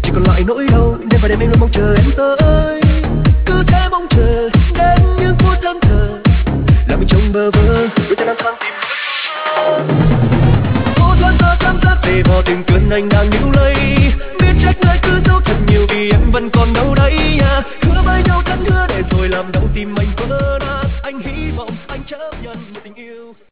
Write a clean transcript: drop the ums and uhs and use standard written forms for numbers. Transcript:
chỉ còn lại nỗi đau. Đêm và đêm anh luôn mong chờ em tới, cứ thế mong chờ đến những phút thẫn thờ, làm mình trông bơ vơ đôi chân đang sang tìm cố thoát ra cảm giác về vào từng cơn anh đang níu lấy. Biết trách người cứ giấu thật nhiều vì em vẫn còn đâu đấy. Hứa với nhau cắn hứa để rồi làm đau tim anh vỡ nát. Anh hy vọng anh chấp nhận một tình yêu.